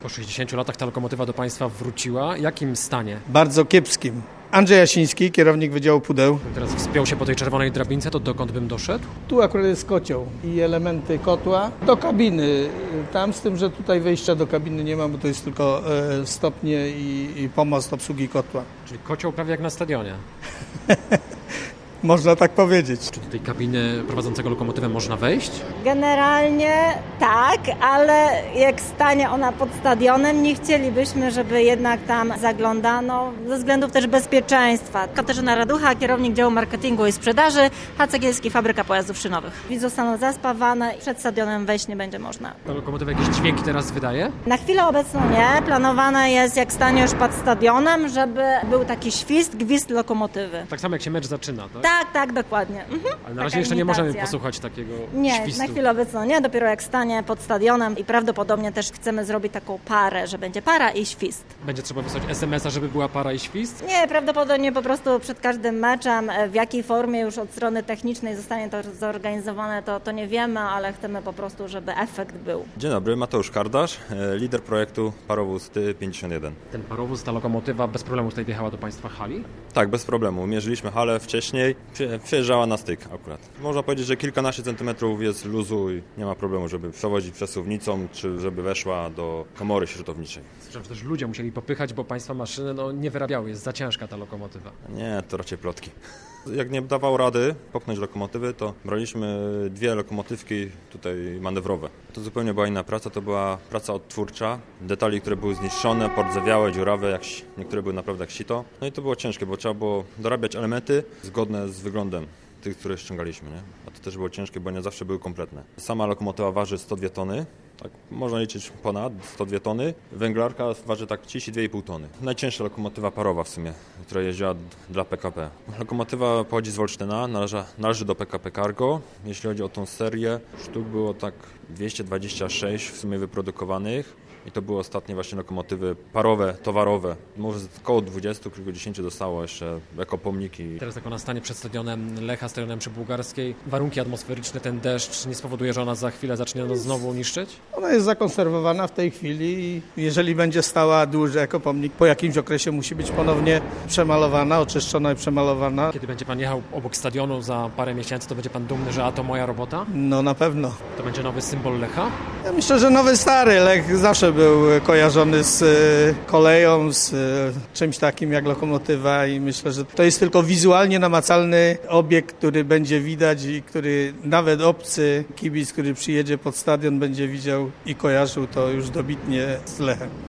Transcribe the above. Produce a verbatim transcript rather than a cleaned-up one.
Po sześćdziesięciu latach ta lokomotywa do Państwa wróciła. W jakim stanie? Bardzo kiepskim. Andrzej Jasiński, kierownik Wydziału Pudeł. Teraz wspiął się po tej czerwonej drabince, to dokąd bym doszedł? Tu akurat jest kocioł i elementy kotła do kabiny. Tam z tym, że tutaj wejścia do kabiny nie ma, bo to jest tylko stopnie i, i pomost obsługi kotła. Czyli kocioł prawie jak na stadionie. Można tak powiedzieć. Czy do tej kabiny prowadzącego lokomotywę można wejść? Generalnie tak, ale jak stanie ona pod stadionem, nie chcielibyśmy, żeby jednak tam zaglądano, ze względów też bezpieczeństwa. Katarzyna Raducha, kierownik działu marketingu i sprzedaży, H C Gielski, fabryka pojazdów szynowych. Widz zostaną zaspawane i przed stadionem wejść nie będzie można. Ta lokomotywa jakieś dźwięki teraz wydaje? Na chwilę obecną nie. Planowane jest, jak stanie już pod stadionem, żeby był taki świst, gwizd lokomotywy. Tak samo jak się mecz zaczyna, tak? Tak, tak, dokładnie. Mhm. Ale na razie Taka jeszcze nie możemy imitacja. posłuchać takiego Nie, świstu. na chwilę obecną nie, dopiero jak stanie pod stadionem i prawdopodobnie też chcemy zrobić taką parę, że będzie para i świst. Będzie trzeba wysłać es em es a, żeby była para i świst? Nie, prawdopodobnie po prostu przed każdym meczem, w jakiej formie już od strony technicznej zostanie to zorganizowane, to, to nie wiemy, ale chcemy po prostu, żeby efekt był. Dzień dobry, Mateusz Kardasz, lider projektu Parowóz T pięćdziesiąt jeden. Ten parowóz, ta lokomotywa bez problemu tutaj wjechała do Państwa hali? Tak, bez problemu. Mierzyliśmy halę wcześniej, przyjeżdżała na styk akurat. Można powiedzieć, że kilkanaście centymetrów jest luzu i nie ma problemu, żeby przewozić przesuwnicą, czy żeby weszła do komory śrutowniczej. Słyszałem, że też ludzie musieli popychać, bo Państwa maszyny no, nie wyrabiały, jest za ciężka ta lokomotywa. Nie, to raczej plotki. Jak nie dawał rady popchnąć lokomotywy, to braliśmy dwie lokomotywki tutaj manewrowe. To zupełnie była inna praca, to była praca odtwórcza. Detali, które były zniszczone, pordzewiałe, dziurawe, jak, niektóre były naprawdę jak sito. No i to było ciężkie, bo trzeba było dorabiać elementy zgodne z wyglądem tych, które ściągaliśmy, nie? A to też było ciężkie, bo nie zawsze były kompletne. Sama lokomotywa waży sto dwie tony, tak można liczyć ponad sto dwie tony. Węglarka waży tak trzydzieści dwie i pół tony. Najcięższa lokomotywa parowa w sumie, która jeździła dla P K P. Lokomotywa pochodzi z Wolsztyna, należy, należy do P K P Cargo. Jeśli chodzi o tą serię, sztuk było tak dwieście dwadzieścia sześć w sumie wyprodukowanych. I to były ostatnie właśnie lokomotywy parowe, towarowe. Może około dwudziestu, kilkudziesięciu dostało jeszcze jako pomniki. Teraz jak ona stanie przed stadionem Lecha, stadionem przy Bułgarskiej, warunki atmosferyczne, ten deszcz nie spowoduje, że ona za chwilę zacznie nas znowu niszczyć? Ona jest zakonserwowana w tej chwili i jeżeli będzie stała dłużej jako pomnik, po jakimś okresie musi być ponownie przemalowana, oczyszczona i przemalowana. Kiedy będzie Pan jechał obok stadionu za parę miesięcy, to będzie Pan dumny, że a to moja robota? No na pewno. To będzie nowy symbol Lecha? Ja myślę, że nowy stary Lech zawsze był kojarzony z koleją, z czymś takim jak lokomotywa i myślę, że to jest tylko wizualnie namacalny obiekt, który będzie widać i który nawet obcy kibic, który przyjedzie pod stadion, będzie widział i kojarzył to już dobitnie z Lechem.